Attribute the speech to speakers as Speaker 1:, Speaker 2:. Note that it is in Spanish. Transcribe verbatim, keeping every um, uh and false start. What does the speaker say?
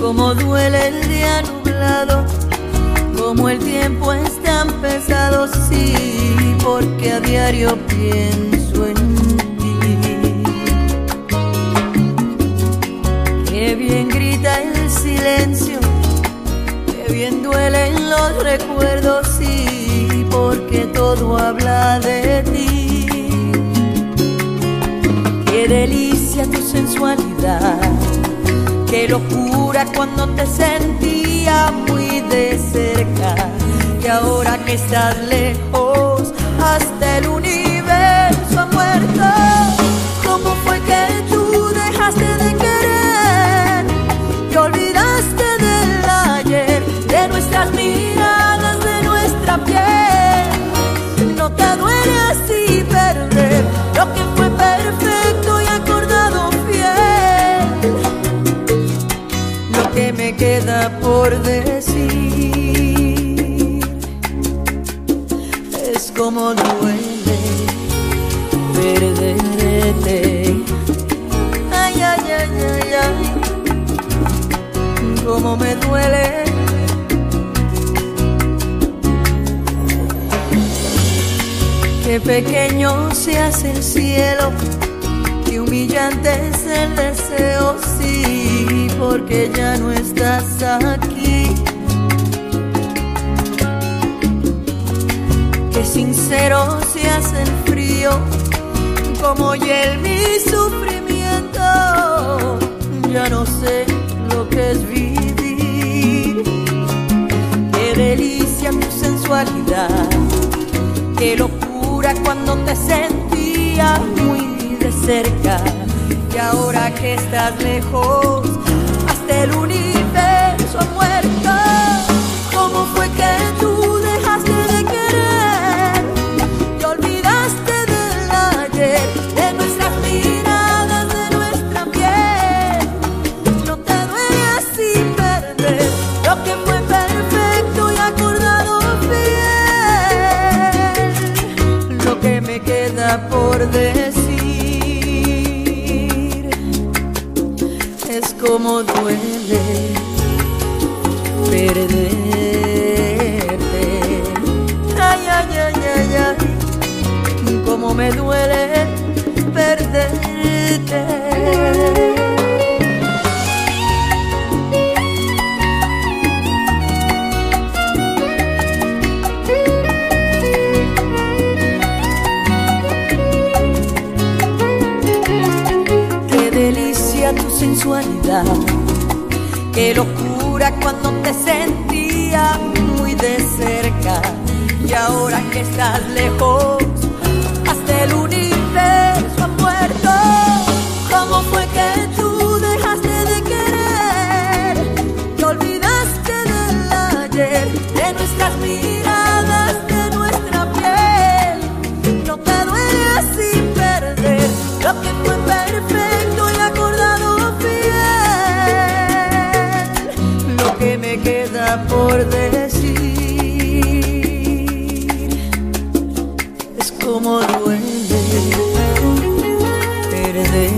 Speaker 1: Cómo duele el día nublado, como el tiempo es tan pesado, sí, porque a diario pienso en ti. Qué bien grita el silencio, qué bien duelen los recuerdos, sí, porque todo habla de ti. Qué delicia tu sensualidad, qué locura cuando te sentía muy de cerca, y ahora que estás lejos, hasta el universo ha muerto. ¿Cómo fue que tú dejaste de querer? Te olvidaste del ayer, de nuestras miradas, de nuestra piel. No te duele así perder lo que fue perfecto y acordado fiel. Lo que me queda por decir es como duele perderte. Ay, ay, ay, ay, ay, como me duele. Qué pequeño se hace el cielo, qué humillante es el deseo, sí, porque ya no estás aquí. Qué sincero se hace el frío, como hiel mi sufrimiento. Ya no sé lo que es vivir. Qué delicia tu sensualidad, qué locura cuando te sentía muy de cerca, y ahora que estás lejos, hasta el universo ha muerto. ¿Cómo fue que tú dejaste de querer? Te olvidaste del ayer, de nuestras miradas, de nuestra piel. No te duele así perder lo que fue perfecto y acordado fiel. Lo que me queda por decir es como duele perderte. Ay, ay, ay, ay, ay, como me duele perderte. Tu sensualidad, qué locura cuando te sentía muy de cerca, y ahora que estás lejos, hasta el universo ha muerto. ¿Cómo fue que tú dejaste de querer? Te olvidaste del ayer, de nuestras miradas, de nuestra piel. No te duele así perder lo que fue perfecto y acordado fiel. Lo que me queda por decir es como duele perder.